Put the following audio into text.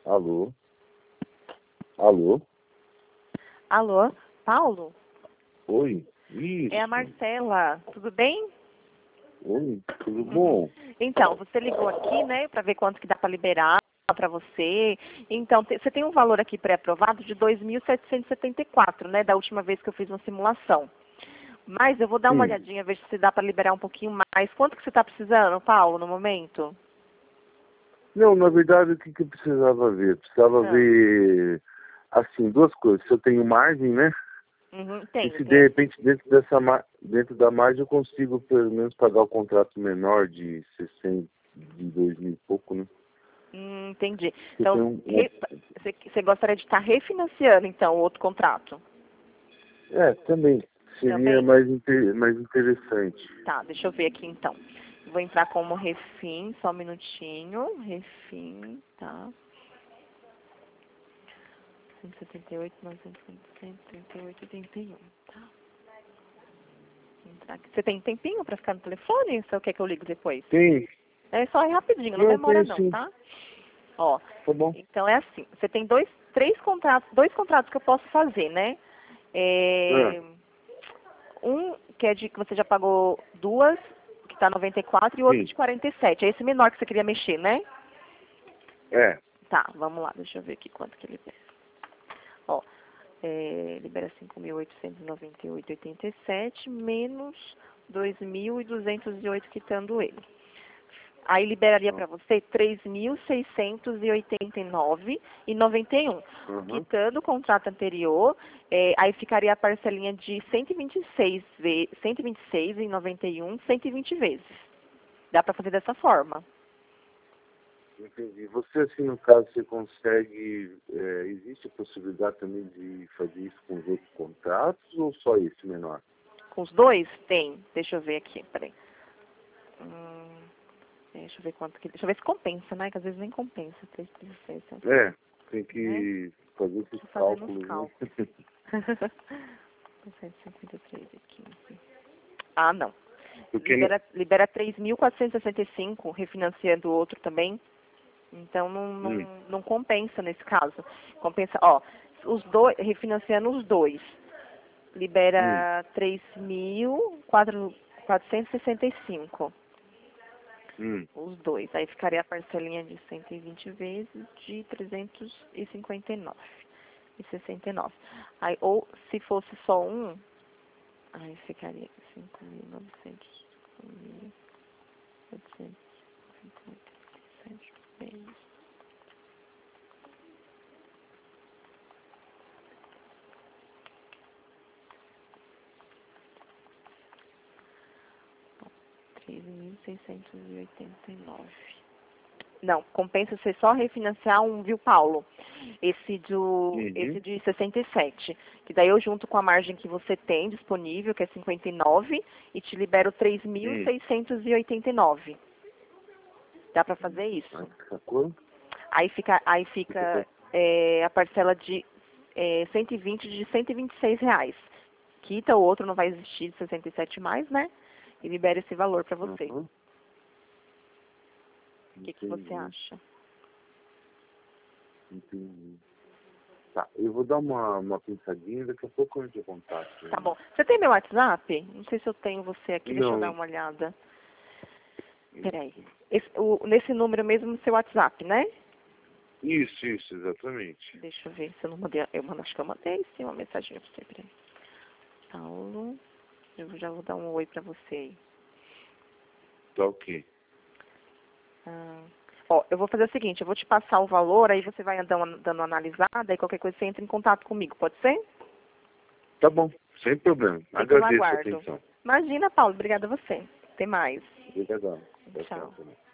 Alô? Alô? Alô, Paulo? Oi? Isso. É a Marcela, tudo bem? Oi, tudo bom? Então, você ligou aqui, né, para ver quanto que dá para liberar para você. Então, você tem um valor aqui pré-aprovado de 2.774, né, da última vez que eu fiz uma simulação. Mas eu vou dar uma Sim. olhadinha, ver se dá para liberar um pouquinho mais. Quanto que você está precisando, Paulo, no momento? Não, na verdade, o que eu precisava ver? Eu precisava Ah. ver, assim, duas coisas. Se eu tenho margem, né? Uhum, E tem, se de tem. repente dentro da margem eu consigo pelo menos pagar o contrato menor de 60, de 2.000 e pouco, né? Entendi. Porque Então, tem você gostaria de estar refinanciando, então, o outro contrato? também. Seria Também? mais interessante. Tá, deixa eu ver aqui então. Vou entrar como refim, só um minutinho. Refim, tá. 178, 938, 81, tá. Vou entrar aqui. Você tem tempinho pra ficar no telefone? Ou você quer que eu ligue depois? Tem? É só ir rapidinho, não Não, demora tem não, sim. tá? Ó, Tá bom. então é assim, você tem dois contratos que eu posso fazer, né? Ah, É, um que é de que você já pagou duas, que tá 94, e o outro sim. de 47. É esse menor que você queria mexer, né? É. Tá, vamos lá, deixa eu ver aqui quanto que ele libera. Ó, libera 5.898,87 menos 2.208 quitando ele. Aí liberaria para você 3.689,91. Uhum. Quitando o contrato anterior, aí ficaria a parcelinha de 126,91, 120 vezes. Dá para fazer dessa forma. Entendi. Você, assim, no caso, você consegue... existe a possibilidade também de fazer isso com os outros contratos ou só esse menor? Com os dois? Tem. Deixa eu ver aqui, peraí. Deixa eu ver quanto que. Deixa eu ver se compensa, né? Que às vezes nem compensa. 336, Tem né? que fazer esses Deixa eu fazer nos cálculos, né? cálculos. 153,15. Ah, não. Porque... não- Libera 3.465, refinanciando o outro também. Então Hum, não compensa nesse caso. Compensa, ó, os dois, refinanciando os dois. hum. Libera 3.465. Hum. Os dois. Aí ficaria a parcelinha de 120 vezes de 359,69. Aí, ou se fosse só um, aí ficaria 5.900, 5.857 vezes. Bom, 13.689. Não, compensa você só refinanciar um, viu, Paulo? Esse Uhum. de 67. Que daí eu junto com a margem que você tem disponível, que é 59, e te libero Hum. 3.689. Dá para fazer Ah, isso. sacou? Aí fica a parcela de 120 de R$ 126. Quita o outro, não vai existir de 67 mais, né? E libera esse valor para você. Uhum. O que você Entendi. acha? Entendi. Tá, eu vou dar uma pensadinha, daqui a pouco eu entro em contato. Tá bom. Você tem meu WhatsApp? Não sei se eu tenho você aqui, deixa eu dar Não, uma olhada. Peraí. Nesse número mesmo no seu WhatsApp, né? isso, exatamente. Deixa eu ver se eu não mandei. Acho que eu mandei sim uma mensagem pra você. Peraí. Paulo, eu já vou dar um oi pra você aí. Tá ok. Ó, eu vou fazer o seguinte, eu vou te passar o valor, aí você vai dando uma analisada, e qualquer coisa você entra em contato comigo, pode ser? Tá bom, sem problema. Fico no Agradeço a aguardo. atenção. Imagina, Paulo, obrigada a você. Até mais. Obrigadão. Tchau, Tchau. tchau.